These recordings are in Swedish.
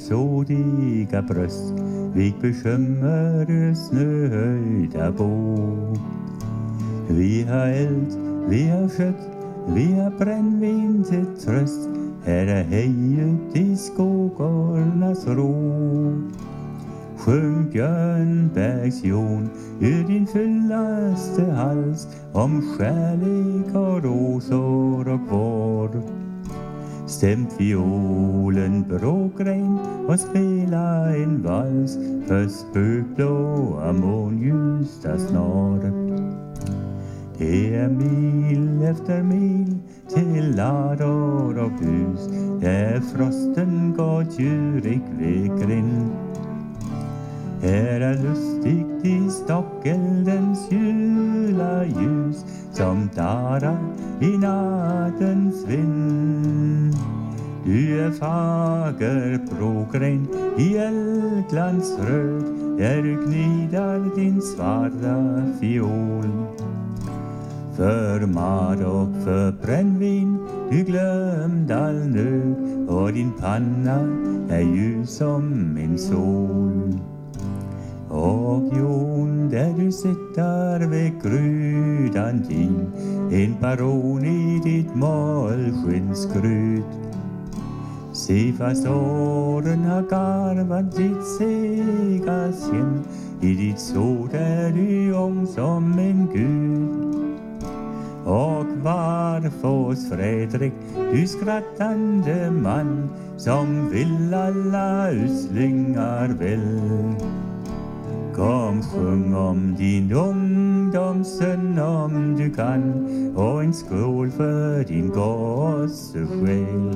sådiga bröst, vik bekymmer snöhöjda båt. Vi har eld, vi har kött, vi har brännvin till tröst, här är hejet i skogornas rå. Sjung Björnbergs jon ur din fullaste hals om kärlek och rosor och vår. Stäm fiolen bråkgren och spela en vals för spökblåa månljusta snar. Det är mil efter mil till lador och hus, där frosten gått djurig vid grind. Här är lustigt i stockeldens jula ljus som darar i nattens vind. Du är fager bråkgren i eldglans röd, där du gnidar din svarta fiol. För mat och för brännvin du glömd all nöd, och din panna är ljus som en sol. Och jon, där du sitter vid grydan din, en baron i ditt målskinsgröt. Se fast åren har garvat ditt sega skinn, i ditt sår är du ung som en gud. Och varför Fredrik, du skrattande man, som vill alla uslingar väl. Kom, sjung om din ungdomsson om du kan, och en skål för din gossesjäl.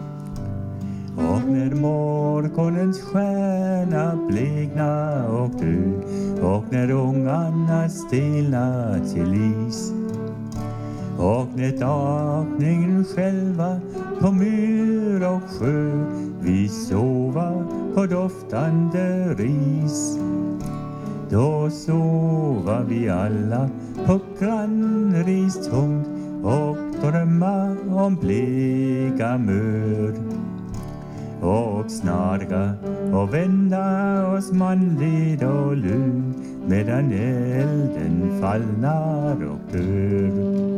Och när morgonens stjärna blekna och dö, och när ungarna stelna till is, och när takningen själva på myr och sjö, vi sova på doftande ris. Då sova vi alla på grannris tomt och drömma om bleka mör. Och snarga och vända oss manligt och lugn, medan elden fallnar och dör.